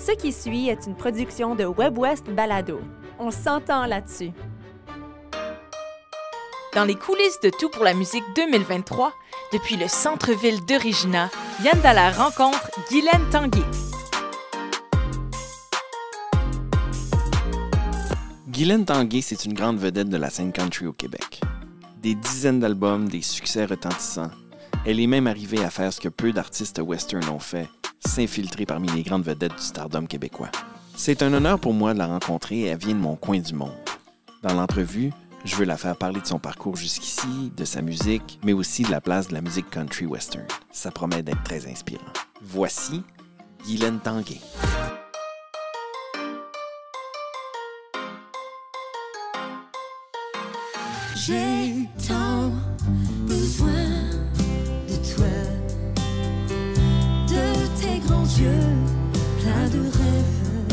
Ce qui suit est une production de WebWest Balado. On s'entend là-dessus. Dans les coulisses de Tout pour la musique 2023, depuis le centre-ville de Regina, Yann Dallaire rencontre Guylaine Tanguay. Guylaine Tanguay, c'est une grande vedette de la scène country au Québec. Des dizaines d'albums, des succès retentissants. Elle est même arrivée à faire ce que peu d'artistes western ont fait, s'infiltrer parmi les grandes vedettes du stardom québécois. C'est un honneur pour moi de la rencontrer et elle vient de mon coin du monde. Dans l'entrevue, je veux la faire parler de son parcours jusqu'ici, de sa musique, mais aussi de la place de la musique country western. Ça promet d'être très inspirant. Voici Guylaine Tanguay. J'ai tant besoin de toi, de tes grands yeux pleins de rêves.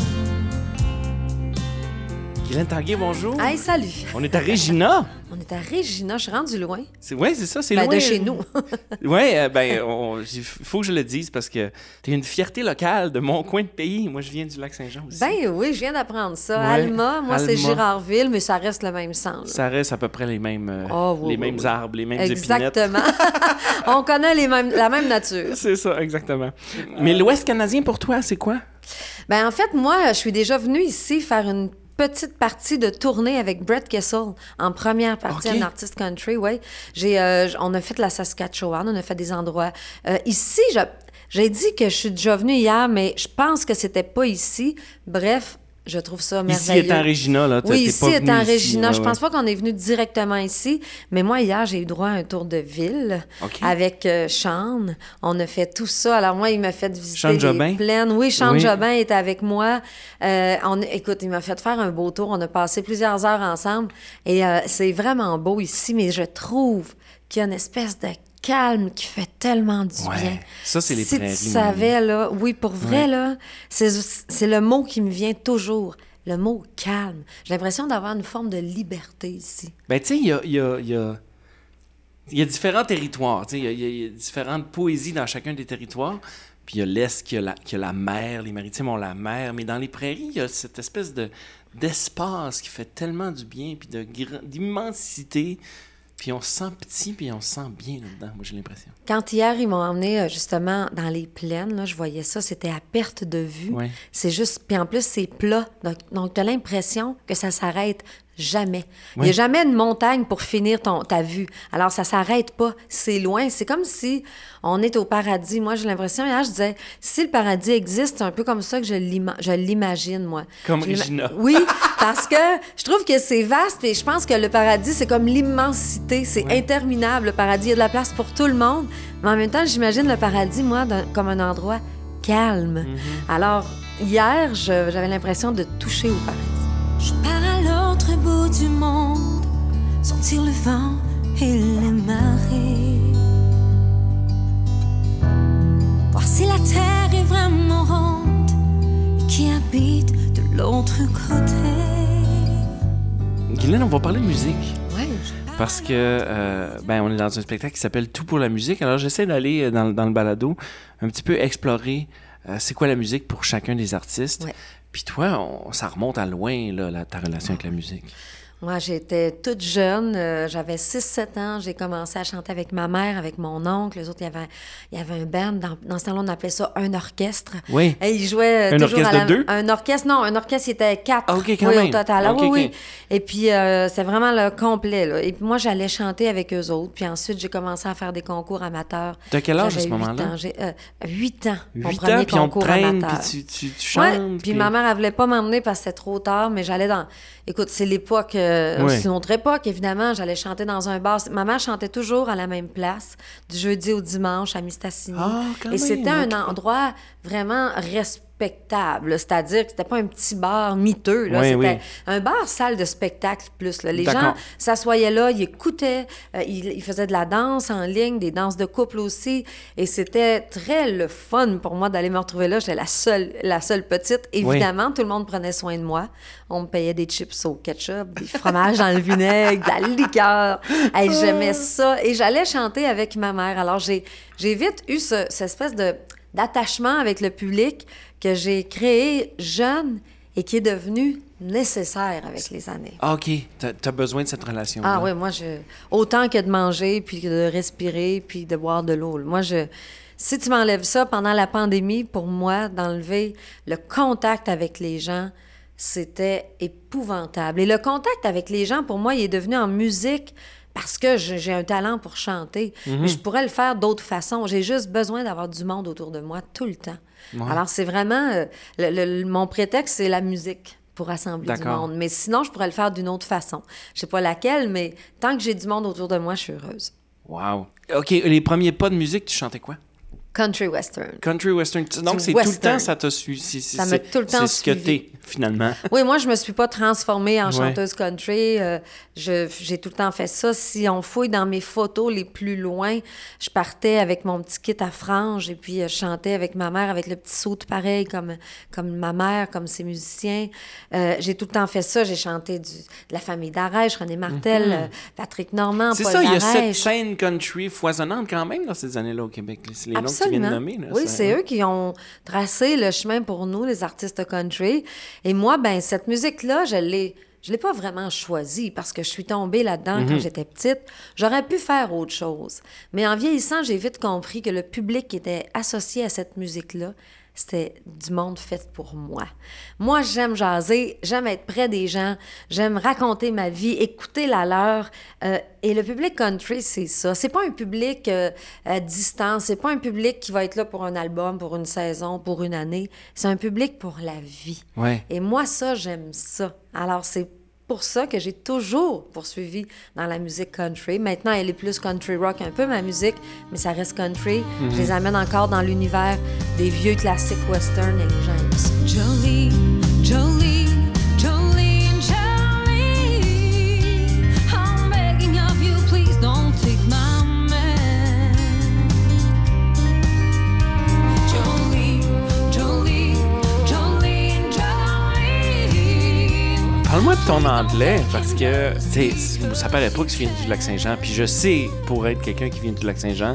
Guylaine Tanguay, bonjour. Hey, salut! On est à Regina. On est à Regina, je suis rendue loin. Oui, c'est ça, c'est Ben, loin. de chez nous. Oui, il faut que je le dise parce que t'es une fierté locale de mon coin de pays. Moi, je viens du Lac-Saint-Jean aussi. Ben oui, je viens d'apprendre ça. Ouais, Alma, moi, c'est Alma. Girardville, mais ça reste le même sang. Là. Ça reste à peu près les mêmes, Oui, oui. arbres, les mêmes épinettes. Exactement. On connaît la même nature. C'est ça, exactement. Mais l'Ouest canadien, pour toi, c'est quoi? Ben en fait, moi, je suis déjà venue ici faire une petite partie de tournée avec Brett Kessel en première partie, OK. un artiste country, oui. On a fait la Saskatchewan, on a fait des endroits. Ici, j'ai dit que je suis déjà venue hier, mais je pense que c'était pas ici. Bref, je trouve ça merveilleux. Ici étant Regina, là, Oui, t'es ici pas étant venue Regina. ici, Je pense pas qu'on est venu directement ici, mais moi, hier, j'ai eu droit à un tour de ville OK. avec Sean. On a fait tout ça. Alors moi, il m'a fait visiter Sean les Jobin? plaines. Oui, Sean Oui. Jobin était avec moi. Écoute, il m'a fait faire un beau tour. On a passé plusieurs heures ensemble et c'est vraiment beau ici, mais je trouve qu'il y a une espèce de calme qui fait tellement du Ouais. bien. Ça, c'est les si prairies. tu savais, là, oui, pour vrai, Ouais. là, c'est le mot qui me vient toujours. Le mot calme. J'ai l'impression d'avoir une forme de liberté ici. Ben, tu sais, il y a différents territoires. Tu sais, il y a différentes poésies dans chacun des territoires. Puis il y a l'Est qui a la mer, les maritimes ont la mer. Mais dans les prairies, il y a cette espèce d'espace qui fait tellement du bien, puis d'immensité. Puis on se sent petit, puis on se sent bien là-dedans, moi, j'ai l'impression. Quand hier, ils m'ont emmené justement dans les plaines, là, je voyais ça, c'était à perte de vue. Ouais. C'est juste... Puis en plus, c'est plat. Donc tu as l'impression que ça s'arrête jamais. Il n'y Ouais. a jamais une montagne pour finir ta vue. Alors, ça s'arrête pas. C'est loin. C'est comme si on est au paradis. Moi, j'ai l'impression, hier, je disais, si le paradis existe, c'est un peu comme ça que je l'imagine, moi. Comme Je l'ima- Regina. Oui, parce que je trouve que c'est vaste et je pense que le paradis, c'est comme l'immensité. C'est interminable, le paradis. Il y a de la place pour tout le monde. Mais en même temps, j'imagine le paradis, moi, comme un endroit calme. Alors, hier, j'avais l'impression de toucher au paradis. Je pars à l'autre bout du monde, sentir le vent et les marées. Voir si la terre est vraiment ronde et qui habite de l'autre côté. Guylaine, on va parler de musique. Oui. Parce que, on est dans un spectacle qui s'appelle Tout pour la musique. Alors, j'essaie d'aller dans le balado un petit peu explorer c'est quoi la musique pour chacun des artistes. Ouais. Puis toi, ça remonte à loin, là, ta relation avec la musique. Moi, j'étais toute jeune, j'avais 6-7 ans, j'ai commencé à chanter avec ma mère, avec mon oncle. Les autres, il y avait un band, dans ce temps-là, on appelait ça un orchestre. Oui. Et ils jouaient Un toujours orchestre à la... de deux? Un orchestre, non, un orchestre, il était 4. Ah, OK, quand oui, même. au total. Ah, OK, oui, OK. oui. Et puis, c'est vraiment le complet, là. Et puis moi, j'allais chanter avec eux autres. Puis ensuite, j'ai commencé à faire des concours amateurs. T'as quel âge à J'avais ce 8 moment-là? ans. J'ai 8 ans, mon 8 premier ans, puis on te concours traîne, amateur. puis tu Ouais, chantes. puis ma mère, elle voulait pas m'emmener parce que c'était trop tard, mais j'allais dans... Écoute, c'est l'époque... Ouais. C'est une autre époque, évidemment. J'allais chanter dans un bar. Ma mère chantait toujours à la même place, du jeudi au dimanche, à Mistassini. Ah, quand Et c'était même, un ok. endroit vraiment respectable. C'est-à-dire que c'était pas un petit bar miteux. Là. Oui, C'était oui. un bar salle de spectacle plus. Là. Les D'accord. gens s'assoyaient là, ils écoutaient, ils faisaient de la danse en ligne, des danses de couple aussi. Et c'était très le fun pour moi d'aller me retrouver là. J'étais la seule petite. Évidemment, tout le monde prenait soin de moi. On me payait des chips au ketchup, des fromages dans le vinaigre, de la liqueur. Hey, j'aimais ça. Et j'allais chanter avec ma mère. Alors, j'ai vite eu cette espèce de d'attachement avec le public que j'ai créé jeune et qui est devenu nécessaire avec les années. Ah, OK. T'as besoin de cette relation. Ah oui, moi, autant que de manger, puis que de respirer, puis de boire de l'eau. Moi, si tu m'enlèves ça pendant la pandémie, pour moi, d'enlever le contact avec les gens, c'était épouvantable. Et le contact avec les gens, pour moi, il est devenu en musique parce que j'ai un talent pour chanter. Mais je pourrais le faire d'autres façons. J'ai juste besoin d'avoir du monde autour de moi tout le temps. Ouais. Alors, c'est vraiment... mon prétexte, c'est la musique pour rassembler du monde. Mais sinon, je pourrais le faire d'une autre façon. Je sais pas laquelle, mais tant que j'ai du monde autour de moi, je suis heureuse. Wow. OK, les premiers pas de musique, tu chantais quoi? Country western. Country western. Donc, c'est western. Tout le temps, ça t'a suivi. Ça m'a tout le temps C'est ce que t'es, finalement. Oui, moi, je me suis pas transformée en chanteuse country. J'ai tout le temps fait ça. Si on fouille dans mes photos les plus loin, je partais avec mon petit kit à franges et puis je chantais avec ma mère, avec le petit saut pareil, comme ma mère, comme ses musiciens. J'ai tout le temps fait ça. J'ai chanté de la famille d'Arèche, René Martel, Patrick Normand, C'est Paul ça, Darèche. Il y a cette scène country foisonnante quand même dans ces années-là au Québec. C'est les noms que tu viens de nommer. Là, oui, c'est eux qui ont tracé le chemin pour nous, les artistes country. Et moi, ben cette musique-là, je l'ai pas vraiment choisie parce que je suis tombée là-dedans quand j'étais petite. J'aurais pu faire autre chose. Mais en vieillissant, j'ai vite compris que le public qui était associé à cette musique-là, c'était du monde fait pour moi. Moi, j'aime jaser, j'aime être près des gens, j'aime raconter ma vie, écouter la leur. Et le public country, c'est ça. C'est pas un public distant, c'est pas un public qui va être là pour un album, pour une saison, pour une année. C'est un public pour la vie. Ouais. Et moi, ça, j'aime ça. Alors, c'est pour ça que j'ai toujours poursuivi dans la musique country. Maintenant, elle est plus country rock un peu, ma musique, mais ça reste country. Je les amène encore dans l'univers des vieux classiques western et les gens aiment ça. Jolie, Jolie, Jolene, Jolie, I'm begging of you, please don't take my man. Jolie, Jolie, Jolene, Jolie. Parle-moi de ton anglais, parce que ça paraît pas que tu viens du Lac-Saint-Jean. Puis je sais, pour être quelqu'un qui vient du Lac-Saint-Jean,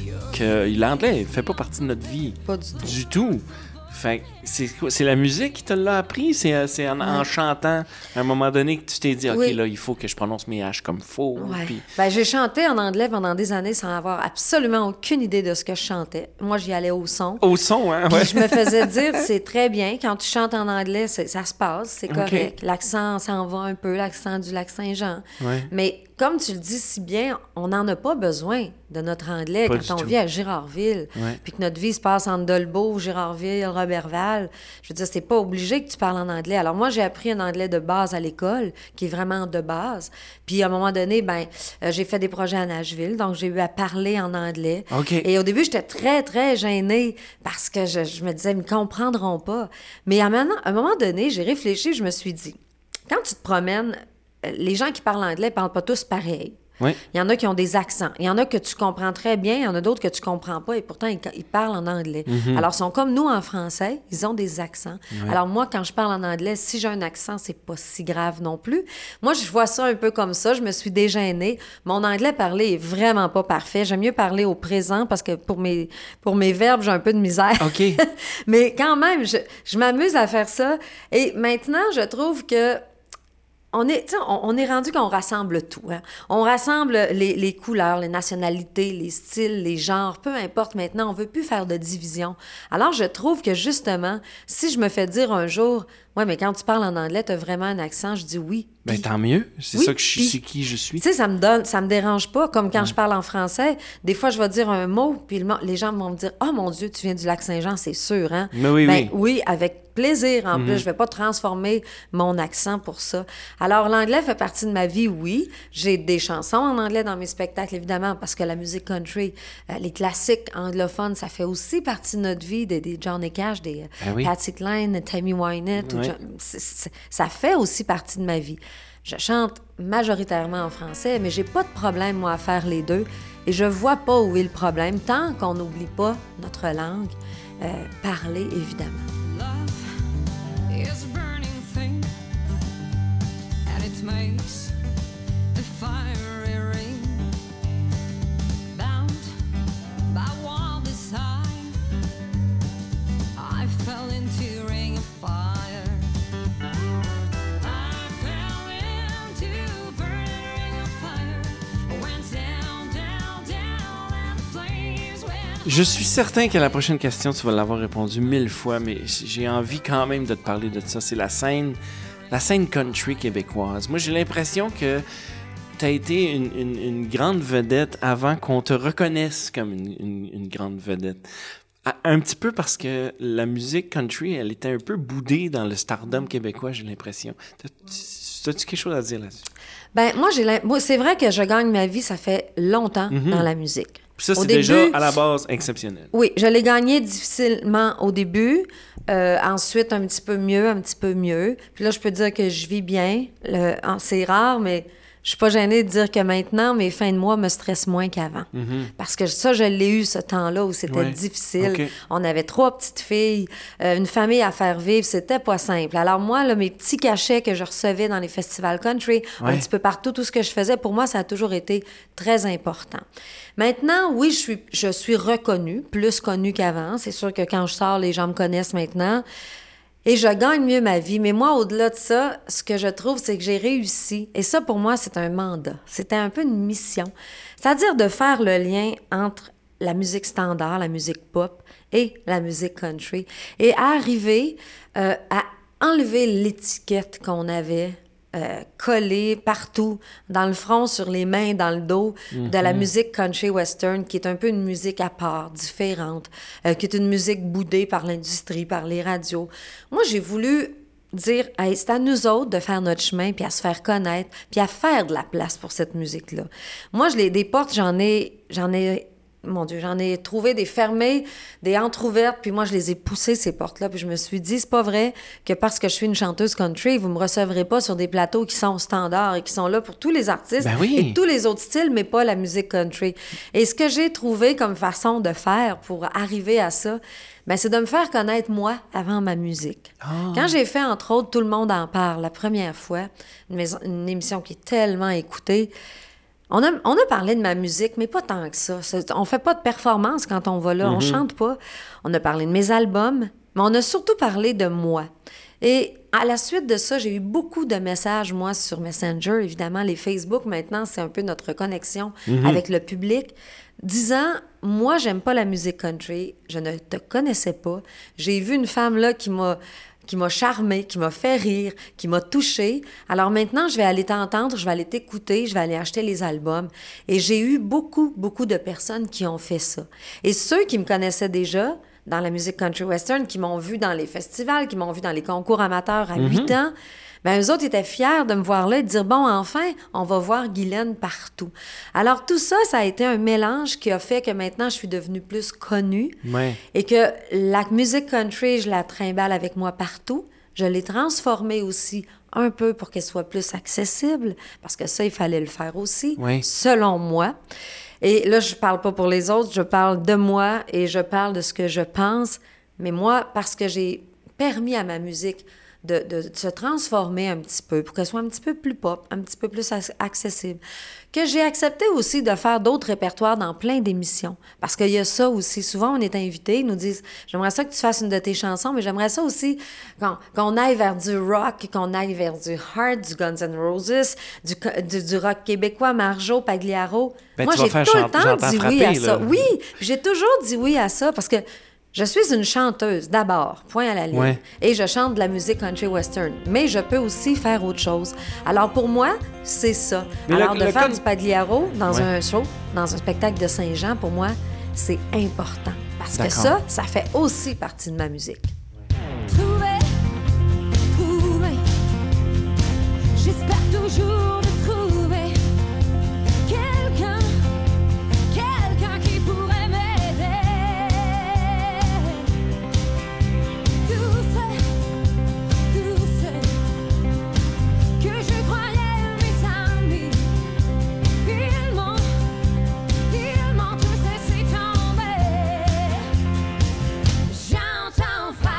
que l'anglais fait pas partie de notre vie. Pas du tout. Du tout. Fait que c'est la musique qui te l'a appris? C'est en chantant, à un moment donné, que tu t'es dit, OK, là, il faut que je prononce mes H comme faux. Ouais. Puis... Ben, j'ai chanté en anglais pendant des années sans avoir absolument aucune idée de ce que je chantais. Moi, j'y allais au son. Au son, hein? Puis Ouais. je me faisais dire, c'est très bien. Quand tu chantes en anglais, ça se passe, c'est correct. L'accent s'en va un peu, l'accent du Lac-Saint-Jean. Ouais. Mais comme tu le dis si bien, on n'en a pas besoin de notre anglais Pas quand on du tout. vit à Girardville. Ouais. Puis que notre vie se passe entre Dolbeau, Girardville, Roberval. Je veux dire, c'est pas obligé que tu parles en anglais. Alors moi, j'ai appris un anglais de base à l'école, qui est vraiment de base. Puis à un moment donné, j'ai fait des projets à Nashville, donc j'ai eu à parler en anglais. OK. Et au début, j'étais très, très gênée parce que je me disais, ils me comprendront pas. Mais à un moment donné, j'ai réfléchi, je me suis dit, quand tu te promènes, les gens qui parlent anglais parlent pas tous pareil. Oui. Il y en a qui ont des accents. Il y en a que tu comprends très bien, il y en a d'autres que tu comprends pas et pourtant, ils parlent en anglais. Alors, ils sont comme nous en français, ils ont des accents. Ouais. Alors, moi, quand je parle en anglais, si j'ai un accent, c'est pas si grave non plus. Moi, je vois ça un peu comme ça. Je me suis dégênée. Mon anglais parlé est vraiment pas parfait. J'aime mieux parler au présent parce que pour mes verbes, j'ai un peu de misère. OK. Mais quand même, je m'amuse à faire ça. Et maintenant, je trouve que on est rendu qu'on rassemble tout. Hein? On rassemble les couleurs, les nationalités, les styles, les genres, peu importe maintenant, on veut plus faire de division. Alors, je trouve que justement, si je me fais dire un jour, ouais, mais quand tu parles en anglais, tu as vraiment un accent, je dis oui. Ben tant mieux. C'est Oui, ça que puis- c'est qui je suis. Tu sais, ça me dérange pas. Comme quand je parle en français, des fois, je vais dire un mot, puis les gens vont me dire « Oh mon Dieu, tu viens du Lac-Saint-Jean, c'est sûr, hein? » Mais oui, Ben, oui. oui, avec plaisir. En plus, je vais pas transformer mon accent pour ça. Alors, l'anglais fait partie de ma vie, oui. J'ai des chansons en anglais dans mes spectacles, évidemment, parce que la musique country, les classiques anglophones, ça fait aussi partie de notre vie, des Johnny Cash, des Ben oui. Patsy Cline, Tammy Wynette. Ouais. Ça fait aussi partie de ma vie. Je chante majoritairement en français, mais j'ai pas de problème, moi, à faire les deux. Et je vois pas où est le problème, tant qu'on n'oublie pas notre langue, parler, évidemment. Love is a burning thing, and it makes the fiery ring. Bound by one desire, Je suis certain que la prochaine question, tu vas l'avoir répondu 1000 fois, mais j'ai envie quand même de te parler de ça. C'est la scène country québécoise. Moi, j'ai l'impression que tu as été une grande vedette avant qu'on te reconnaisse comme une grande vedette. Un petit peu parce que la musique country, elle était un peu boudée dans le stardom québécois, j'ai l'impression. As-tu quelque chose à dire là-dessus? Ben moi, c'est vrai que je gagne ma vie, ça fait longtemps dans la musique. Puis ça, c'est déjà, à la base, exceptionnel. Oui, je l'ai gagné difficilement au début. Ensuite, un petit peu mieux. Puis là, je peux dire que je vis bien. C'est rare, mais je suis pas gênée de dire que maintenant, mes fins de mois me stressent moins qu'avant. Parce que ça, je l'ai eu ce temps-là où c'était difficile. Okay. On avait 3 petites filles, une famille à faire vivre, c'était pas simple. Alors moi, là, mes petits cachets que je recevais dans les festivals country, un petit peu partout, tout ce que je faisais, pour moi, ça a toujours été très important. Maintenant, oui, je suis reconnue, plus connue qu'avant. C'est sûr que quand je sors, les gens me connaissent maintenant. Et je gagne mieux ma vie. Mais moi, au-delà de ça, ce que je trouve, c'est que j'ai réussi. Et ça, pour moi, c'est un mandat. C'était un peu une mission. C'est-à-dire de faire le lien entre la musique standard, la musique pop et la musique country. Et arriver à enlever l'étiquette qu'on avait collée partout, dans le front, sur les mains, dans le dos, de la musique country western, qui est un peu une musique à part, différente, qui est une musique boudée par l'industrie, par les radios. Moi, j'ai voulu dire, hey, c'est à nous autres de faire notre chemin, puis à se faire connaître, puis à faire de la place pour cette musique-là. Moi, des portes, j'en ai mon Dieu, j'en ai trouvé des fermées, des entrouvertes, puis moi, je les ai poussées, ces portes-là, puis je me suis dit, c'est pas vrai que parce que je suis une chanteuse country, vous me recevrez pas sur des plateaux qui sont standards et qui sont là pour tous les artistes et tous les autres styles, mais pas la musique country. Et ce que j'ai trouvé comme façon de faire pour arriver à ça, ben, c'est de me faire connaître, moi, avant ma musique. Oh. Quand j'ai fait, entre autres, Tout le monde en parle, la première fois, une émission qui est tellement écoutée, on a parlé de ma musique, mais pas tant que ça. On fait pas de performance quand on va là, on chante pas. On a parlé de mes albums, mais on a surtout parlé de moi. Et à la suite de ça, j'ai eu beaucoup de messages, moi, sur Messenger. Évidemment, les Facebook, maintenant, c'est un peu notre connexion avec le public, disant, moi, j'aime pas la musique country, je ne te connaissais pas. J'ai vu une femme là qui m'a charmée, qui m'a fait rire, qui m'a touchée. Alors maintenant, je vais aller t'entendre, je vais aller t'écouter, je vais aller acheter les albums. Et j'ai eu beaucoup, beaucoup de personnes qui ont fait ça. Et ceux qui me connaissaient déjà dans la musique country western, qui m'ont vu dans les festivals, qui m'ont vu dans les concours amateurs à 8 ans, bien, eux autres étaient fiers de me voir là et de dire, bon, enfin, on va voir Guylaine partout. Alors, tout ça, ça a été un mélange qui a fait que maintenant, je suis devenue plus connue et que la musique country, je la trimballe avec moi partout. Je l'ai transformée aussi un peu pour qu'elle soit plus accessible, parce que ça, il fallait le faire aussi, selon moi. Et là, je parle pas pour les autres, je parle de moi et je parle de ce que je pense. Mais moi, parce que j'ai permis à ma musique de se transformer un petit peu pour qu'elle soit un petit peu plus pop, un petit peu plus accessible. Que j'ai accepté aussi de faire d'autres répertoires dans plein d'émissions. Parce qu'il y a ça aussi. Souvent, on est invité, ils nous disent « J'aimerais ça que tu fasses une de tes chansons, mais j'aimerais ça aussi qu'on aille vers du rock, qu'on aille vers du hard, du Guns N' Roses, du rock québécois, Marjo, Pagliaro. » Moi, j'ai tout le temps dit oui à ça. Oui, j'ai toujours dit oui à ça parce que je suis une chanteuse, d'abord, point à la ligne. Et je chante de la musique country western. Mais je peux aussi faire autre chose. Alors, pour moi, c'est ça. Mais alors, de faire du Pagliaro dans un show, dans un spectacle de Saint-Jean, pour moi, c'est important. Parce que ça fait aussi partie de ma musique. Trouver, j'espère toujours de trouver quelqu'un qui pourrait m'aider. Que je croyais mes amis, ils m'ont tous laissé tomber. J'entends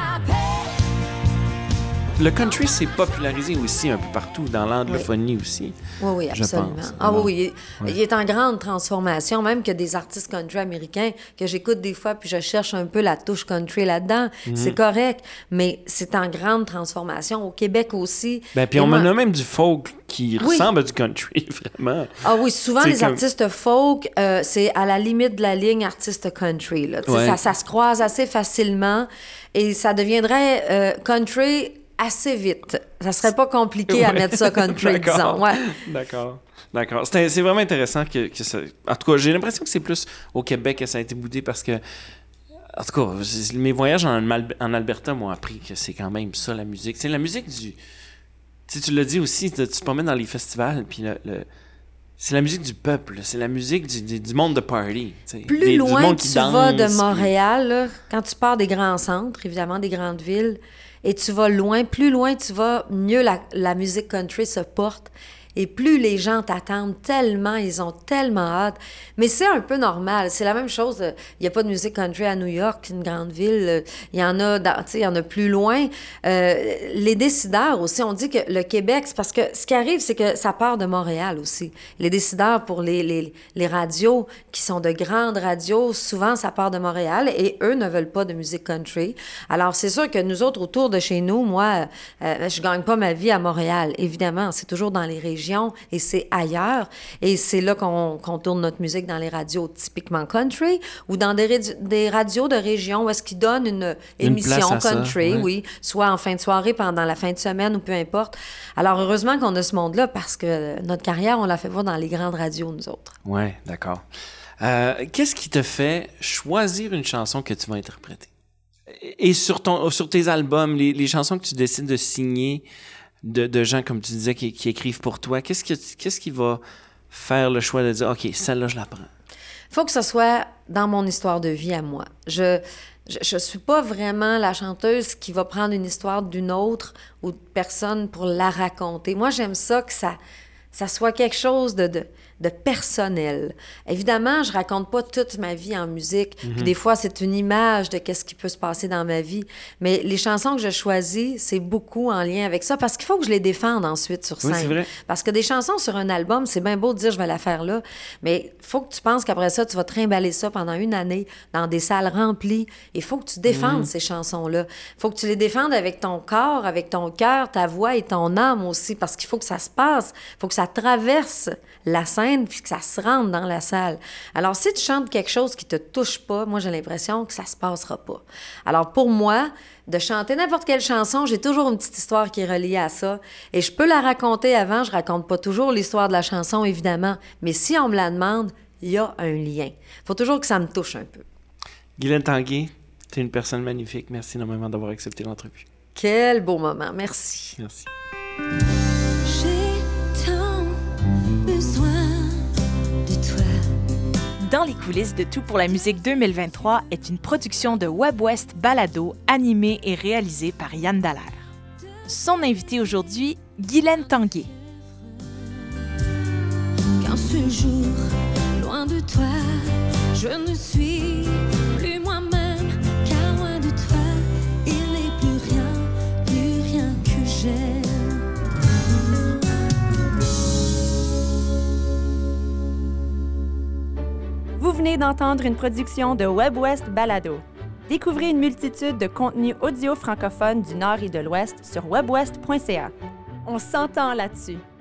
le country s'est popularisé aussi un peu partout, dans l'anglophonie aussi. Oui, absolument. Je pense. Oui. Il est en grande transformation, même que des artistes country américains que j'écoute des fois, puis je cherche un peu la touche country là-dedans. C'est correct, mais c'est en grande transformation. Au Québec aussi. Puis on a même du folk qui ressemble à du country, vraiment. Ah oui, souvent les artistes folk, c'est à la limite de la ligne artiste country. Là. Ça se croise assez facilement et ça deviendrait country assez vite. Ça serait pas compliqué à mettre ça country, disons. Ouais. D'accord. C'est vraiment intéressant que ça... En tout cas, j'ai l'impression que c'est plus au Québec que ça a été boudé parce que... En tout cas, mes voyages en Alberta m'ont appris que c'est quand même ça, la musique. C'est la musique du... Tu l'as dit aussi, tu te promènes dans les festivals, puis c'est la musique du peuple, c'est la musique du monde de party. Plus loin du monde tu danse, vas de Montréal, là, quand tu pars des grands centres, évidemment des grandes villes, et tu vas loin, plus loin tu vas, mieux la musique country se porte. Et plus les gens t'attendent tellement, ils ont tellement hâte. Mais c'est un peu normal. C'est la même chose. Il n'y a pas de musique country à New York, une grande ville. Il y en a, il y en a plus loin. Les décideurs aussi, on dit que le Québec, c'est parce que ce qui arrive, c'est que ça part de Montréal aussi. Les décideurs pour les radios, qui sont de grandes radios, souvent, ça part de Montréal et eux ne veulent pas de musique country. Alors, c'est sûr que nous autres, autour de chez nous, moi, je gagne pas ma vie à Montréal. Évidemment, c'est toujours dans les régions et c'est ailleurs. Et c'est là qu'on tourne notre musique dans les radios typiquement country ou dans des radios de région où est-ce qu'ils donnent une émission country, ça, oui, soit en fin de soirée, pendant la fin de semaine ou peu importe. Alors, heureusement qu'on a ce monde-là parce que notre carrière, on l'a fait voir dans les grandes radios, nous autres. Oui, d'accord. Qu'est-ce qui te fait choisir une chanson que tu vas interpréter? Et sur tes albums, les chansons que tu décides de signer, de gens, comme tu disais, qui écrivent pour toi, qu'est-ce qui va faire le choix de dire « OK, celle-là, je la prends ». Il faut que ce soit dans mon histoire de vie à moi. Je suis pas vraiment la chanteuse qui va prendre une histoire d'une autre ou de personne pour la raconter. Moi, j'aime ça que ça soit quelque chose de personnel. Évidemment, je raconte pas toute ma vie en musique. Puis des fois, c'est une image de qu'est-ce qui peut se passer dans ma vie. Mais les chansons que je choisis, c'est beaucoup en lien avec ça parce qu'il faut que je les défende ensuite sur scène. Oui, c'est vrai. Parce que des chansons sur un album, c'est bien beau de dire « je vais la faire là », mais il faut que tu penses qu'après ça, tu vas trimballer ça pendant une année dans des salles remplies. Il faut que tu défendes ces chansons-là. Il faut que tu les défendes avec ton corps, avec ton cœur, ta voix et ton âme aussi, parce qu'il faut que ça se passe. Il faut que ça traverse la scène puis que ça se rentre dans la salle. Alors, si tu chantes quelque chose qui te touche pas, moi, j'ai l'impression que ça se passera pas. Alors, pour moi, de chanter n'importe quelle chanson, j'ai toujours une petite histoire qui est reliée à ça. Et je peux la raconter avant, je raconte pas toujours l'histoire de la chanson, évidemment, mais si on me la demande, il y a un lien. Faut toujours que ça me touche un peu. Guylaine Tanguay, tu es une personne magnifique. Merci énormément d'avoir accepté l'entrevue. Quel beau moment. Merci. Merci. J'ai tant besoin de toi. Dans les coulisses de Tout pour la musique 2023 est une production de WebWest Balado, animée et réalisée par Yann Dallaire. Son invité aujourd'hui, Guylaine Tanguay. Qu'un seul jour, loin de toi, je ne suis plus moi-même, car loin de toi, il n'est plus rien que j'aime. Vous venez d'entendre une production de WebWest Balado. Découvrez une multitude de contenus audio francophones du Nord et de l'Ouest sur webwest.ca. On s'entend là-dessus.